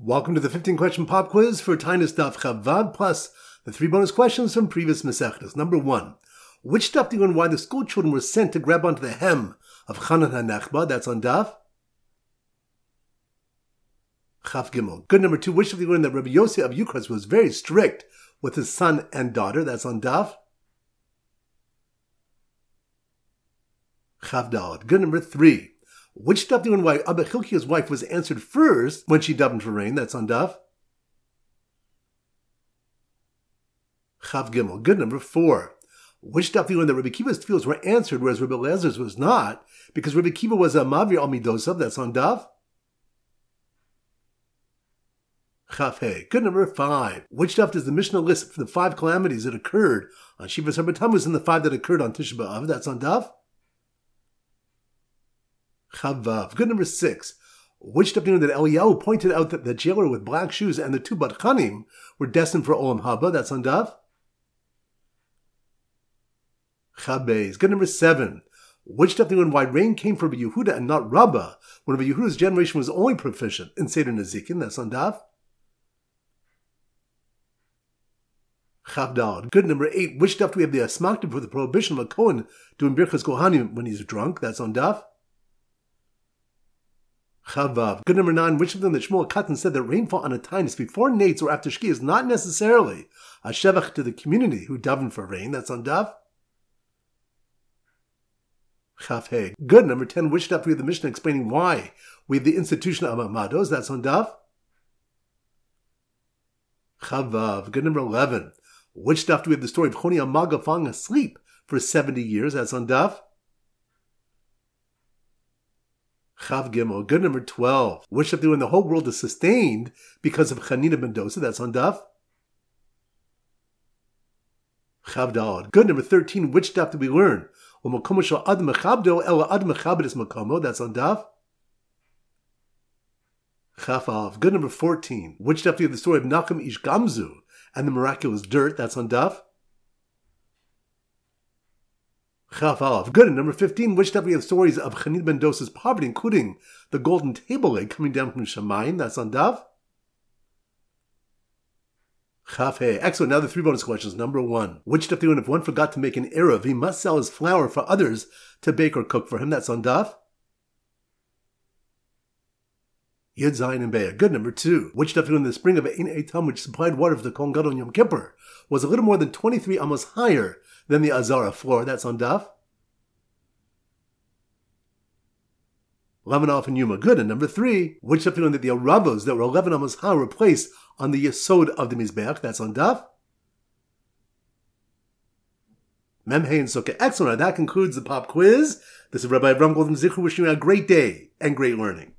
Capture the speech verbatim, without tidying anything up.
Welcome to the fifteen question pop quiz for Tainus Daf Chavav, plus the three bonus questions from previous Masechtas. Number one, which daf do you learn why the school children were sent to grab onto the hem of Chanan HaNechba? That's on Daf Chaf Gimel. Good. Number two, which daf do you learn that Rabbi Yossi of Yukras was very strict with his son and daughter? That's on Daf Chaf Daled. Good. Number three, which daf do you learn why Abba Chilkiah's wife was answered first when she davened for rain? That's on Daf Chav Gimel. Good. Number four, which daf do you learn that Rabbi Kiva's tefillos were answered, whereas Rabbi Elazar's was not, because Rabbi Kiva was a Mavir al Midosav? That's on Daf Chav Hey. Good. Number five, which daf does the Mishnah list for the five calamities that occurred on Shivas Har B'Tammuz and the five that occurred on Tisha B'Av? That's on Daf Chavav. Good. Number six, which daf do you know that Eliyahu pointed out that the jailer with black shoes and the two Badchanim were destined for Olam Haba? That's on Daf Chabez. Good. Number seven, which daf do you know why rain came from Rabbi Yehuda and not Rabbah, when Rabbi Yehuda's generation was only proficient in Seder Nezikin? That's on Daf Chavdal. Good. Number eight, which daf do we have the asmakta for the prohibition of a Kohen doing Birchas Kohanim when he's drunk? That's on Daf Chavav. Good. Number nine, which of them that Shmuel Katan said that rainfall on a tainus before Nates or after Shki is not necessarily a shevach to the community who daven for rain? That's on Daf Chaf Hey. Good. Number ten, which daf do we have the Mishnah explaining why we have the institution of Amados? That's on Daf Chavav. Good. Number eleven, which daf do we have the story of Choni Amaga falling asleep for seventy years? That's on Daf Chav Gimel. Good. Number twelve, which daf do we have the whole world is sustained because of Chanina Mendoza? That's on Daf Chav Daled. Good. Number thirteen, which daf do we learn? That's on Daf Chaf. Good. Number fourteen, which daf do you have the story of Nachum Ish Gamzu and the miraculous dirt? That's on Daf Chaf Aleph. Good. And number fifteen, which daf do we have stories of Chanina Mendoza's poverty, including the golden table leg coming down from Shamayim? That's on Daf Chaf Hey. Excellent. Now the three bonus questions. Number one, which daf do you know if one forgot to make an eruv, he must sell his flour for others to bake or cook for him? That's on Daf Yud Zayin and Be'er. Good. Number two, which daf do you know in the spring of Ein Eitam, which supplied water for the Kohen Gadol on Yom Kippur, was a little more than twenty-three amos higher than the Azara floor? That's on Daf Lavan Aleph and Yuma. Good. And number three, which daf do you know that the Aravos that were eleven amos high were placed on the Yesod of the Mizbeach? That's on Daf Mem Hey and Sukkah. Excellent. That concludes the pop quiz. This is Rabbi Avram Golden Zichru wishing you a great day and great learning.